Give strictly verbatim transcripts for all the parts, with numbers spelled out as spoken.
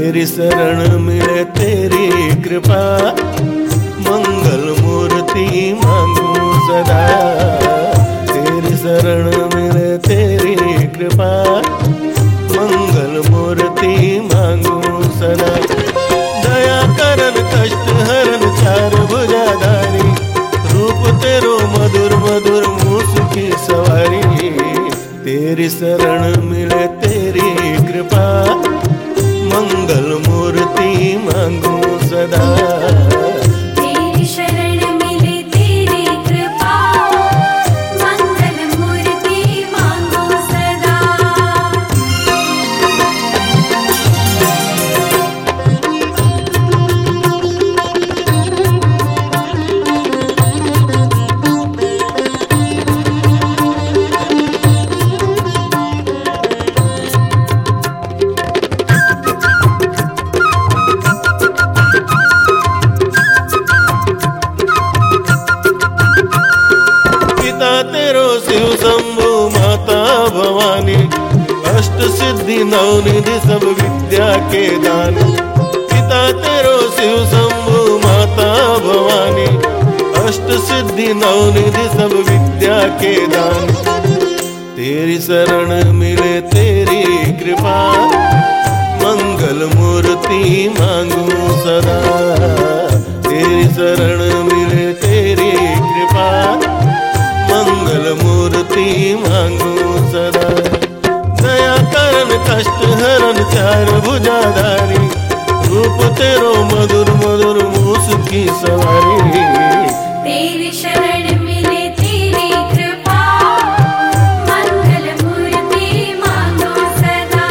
तेरी शरण मिले तेरी कृपा, मंगल मूर्ति मांगू सदा। तेरी शरण मिले तेरी कृपा, मंगल मूर्ति मांगू सदा। दया करन कष्ट हरन चार भुजाधारी, रूप तेरो मधुर मधुर मुस्की सवारी। तेरी शरण मिले तेरी कृपा, मंगल मूर्ति मांगू सदा। तेरी शरण मिले तेरी कृपा, मंगल मूर्ति मांगो सदा। तेरो शिव शंभु माता भवानी, अष्ट सिद्धि नवनिधि सब विद्या के दान। पिता तेरो शिव शंभु माता भवानी, अष्ट सिद्धि नवनिधि सब विद्या के दान। तेरी शरण मिले तेरी कृपा, मंगल मूर्ति मांगू सदा। तेरी शरण मिले तेरी कृपा, मंगल मूर्ति मांगू सदा। दया करन कष्ट हरन चार भुजाधारी, रूप तेरो मधुर मधुर मुस्की सवारी। तेरी शरण मिले तेरी कृपा, मंगल मूर्ति मांगो सदा।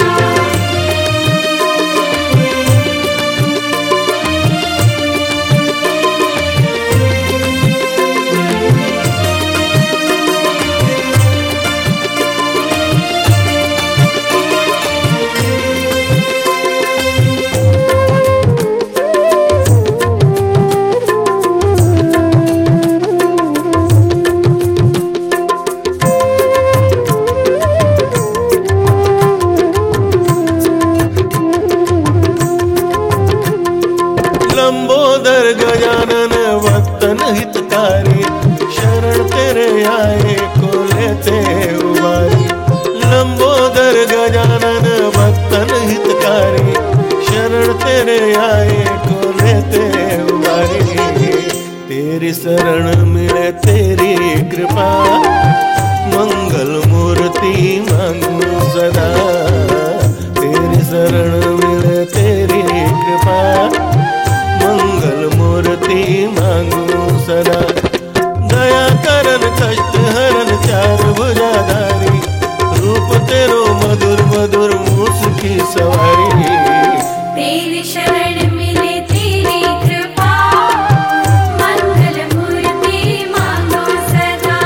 लंबोदर गजानन वतन हितकारी, शरण तेरे आए को लेते उबारी। लंबोदर गजानन वतन हितकारी, शरण तेरे आए को लेते उबारी। तेरी शरण मिले तेरी कृपा, मंगल मूर्ति मांगू सदा। तेरी शरण मिले तेरी कृपा, मंगल मूर्ति मांगू सदा। दया करन कष्ट हरन चार भुजाधारी, रूप तेरो मधुर मधुर मुस्की सवारी। तेरी शरण मिले तेरी कृपा, मंगल मूर्ति मांगो सदा।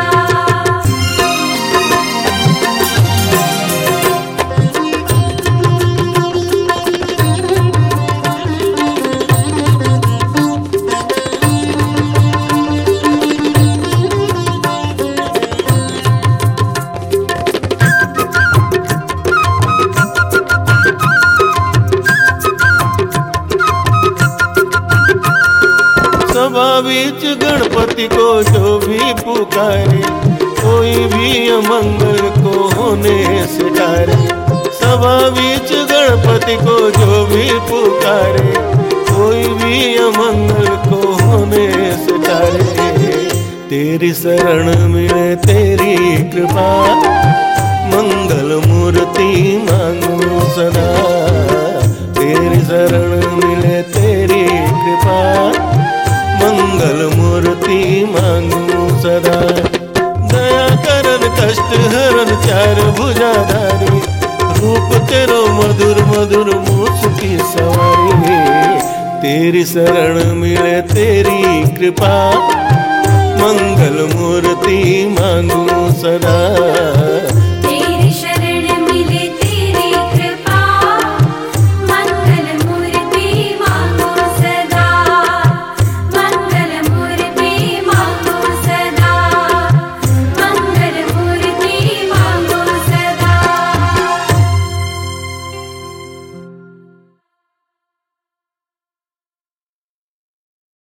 सभा बीच गणपति को जो भी पुकारे, कोई भी अमंगल को होने से डारे। सभा बीच गणपति को जो भी पुकारे, कोई भी अमंगल को होने से डारे। तेरी शरण मिले तेरी कृपा, मंगल मूर्ति मांगू सदा। तेरी शरण मिले तेरी कृपा, मंगल मूर्ति मांगू सदा। दया करन कष्ट हरन चार भुजाधारी, रूप तेरो मधुर मधुर मुस्की सवारी। तेरी शरण मिले तेरी कृपा, मंगल मूर्ति मांगू सदा।